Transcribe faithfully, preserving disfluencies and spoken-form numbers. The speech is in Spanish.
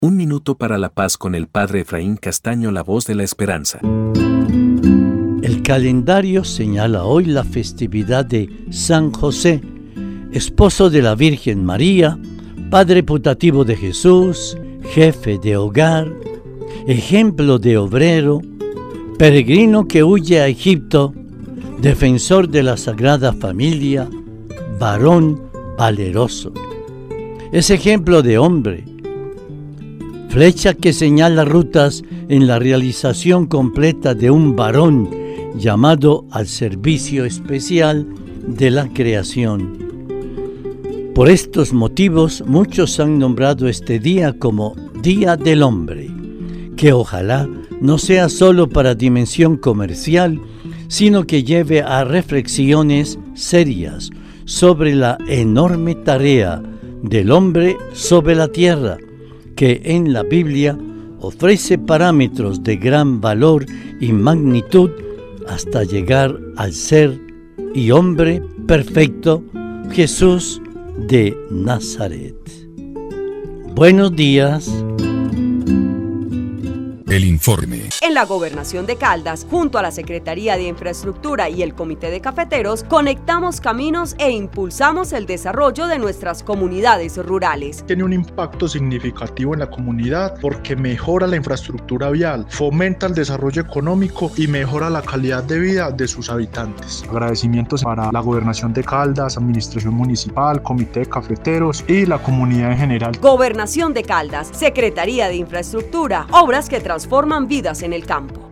Un minuto para la paz con el Padre Efraín Castaño, la voz de la esperanza. El calendario señala hoy la festividad de San José, esposo de la Virgen María, padre putativo de Jesús, jefe de hogar, ejemplo de obrero, peregrino que huye a Egipto, defensor de la Sagrada Familia, varón valeroso. Es ejemplo de hombre, flecha que señala rutas en la realización completa de un varón llamado al servicio especial de la creación. Por estos motivos, muchos han nombrado este día como Día del Hombre, que ojalá no sea solo para dimensión comercial, sino que lleve a reflexiones serias sobre la enorme tarea del hombre sobre la tierra, que en la Biblia ofrece parámetros de gran valor y magnitud hasta llegar al ser y hombre perfecto, Jesús de Nazaret. Buenos días. El informe. En la Gobernación de Caldas, junto a la Secretaría de Infraestructura y el Comité de Cafeteros, conectamos caminos e impulsamos el desarrollo de nuestras comunidades rurales. Tiene un impacto significativo en la comunidad porque mejora la infraestructura vial, fomenta el desarrollo económico y mejora la calidad de vida de sus habitantes. Agradecimientos para la Gobernación de Caldas, Administración Municipal, Comité de Cafeteros y la comunidad en general. Gobernación de Caldas, Secretaría de Infraestructura, obras que transforman vidas en el campo.